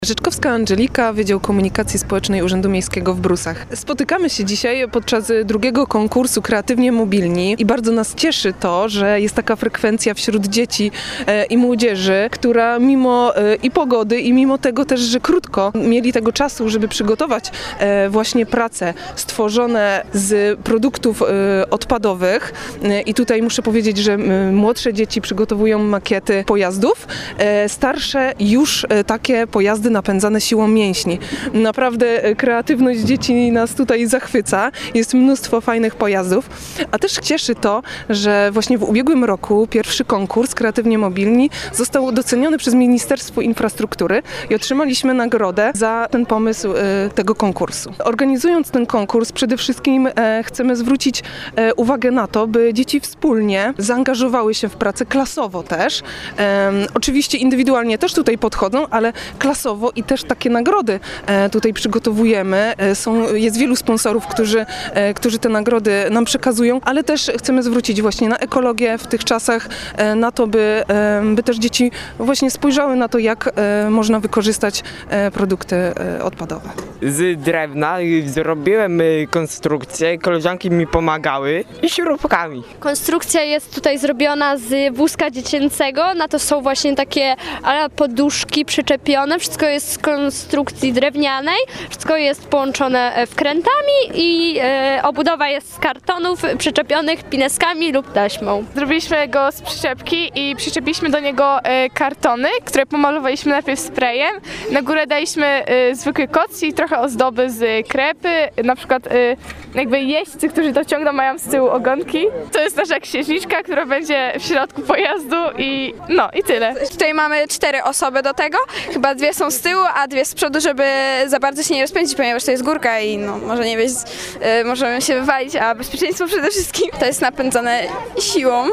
Rzeczkowska Angelika, Wydział Komunikacji Społecznej Urzędu Miejskiego w Brusach. Spotykamy się dzisiaj podczas drugiego konkursu Kreatywnie Mobilni i bardzo nas cieszy to, że jest taka frekwencja wśród dzieci i młodzieży, która mimo i pogody i mimo tego też, że krótko mieli tego czasu, żeby przygotować właśnie prace stworzone z produktów odpadowych i tutaj muszę powiedzieć, że młodsze dzieci przygotowują makiety pojazdów, starsze już takie pojazdy napędzane siłą mięśni. Naprawdę kreatywność dzieci nas tutaj zachwyca. Jest mnóstwo fajnych pojazdów, a też cieszy to, że właśnie w ubiegłym roku pierwszy konkurs Kreatywnie Mobilni został doceniony przez Ministerstwo Infrastruktury i otrzymaliśmy nagrodę za ten pomysł tego konkursu. Organizując ten konkurs przede wszystkim chcemy zwrócić uwagę na to, by dzieci wspólnie zaangażowały się w pracę klasowo też. Oczywiście indywidualnie też tutaj podchodzą, ale klasowo i też takie nagrody tutaj przygotowujemy. Jest wielu sponsorów, którzy te nagrody nam przekazują, ale też chcemy zwrócić właśnie na ekologię w tych czasach, na to, by też dzieci właśnie spojrzały na to, jak można wykorzystać produkty odpadowe. Z drewna zrobiłem konstrukcję, koleżanki mi pomagały i śrubkami. Konstrukcja jest tutaj zrobiona z wózka dziecięcego, na to są właśnie takie poduszki przyczepione, wszystko jest z konstrukcji drewnianej, wszystko jest połączone wkrętami i obudowa jest z kartonów przyczepionych pineskami lub taśmą. Zrobiliśmy go z przyczepki i przyczepiliśmy do niego kartony, które pomalowaliśmy najpierw sprayem. Na górę daliśmy zwykły koc i trochę ozdoby z krepy, na przykład jakby jeźdźcy, którzy to ciągną, mają z tyłu ogonki. To jest nasza księżniczka, która będzie w środku pojazdu i tyle. Tutaj mamy 4 osoby do tego, chyba 2 są z tyłu, a 2 z przodu, żeby za bardzo się nie rozpędzić, ponieważ to jest górka i może nie wieść, możemy się wywalić, a bezpieczeństwo przede wszystkim to jest napędzane siłą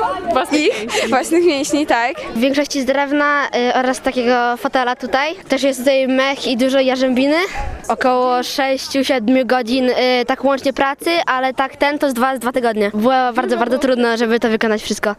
własnych mięśni, tak. W większości z drewna oraz takiego fotela tutaj. Też jest tutaj mech i dużo jarzębiny. Około 6-7 godzin tak łącznie pracy, ale tak to z 2 tygodnie. Było bardzo, bardzo trudno, żeby to wykonać wszystko.